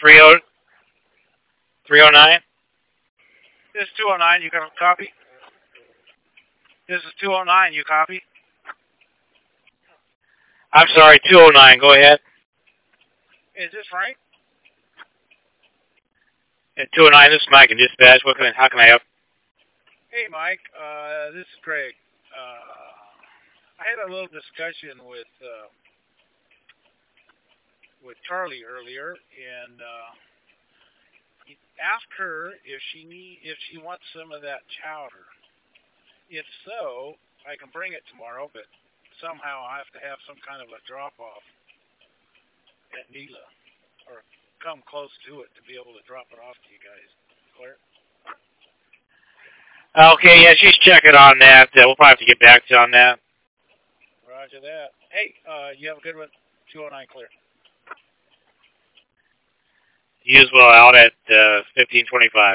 309? This is 209. You got a copy? This is 209. You copy? I'm sorry, 209. Go ahead. Is this Frank? At 209, this is Mike in dispatch. How can I help? Hey, Mike. This is Craig. I had a little discussion with Charlie earlier, and asked her if she wants some of that chowder. If so, I can bring it tomorrow, but somehow I have to have some kind of a drop off at Nila, or come close to it to be able to drop it off to you guys. Claire? Okay, yeah, she's checking on that. We'll probably have to get back to you on that. Roger that. Hey, you have a good one. 209 Clear. Use well out at 1525.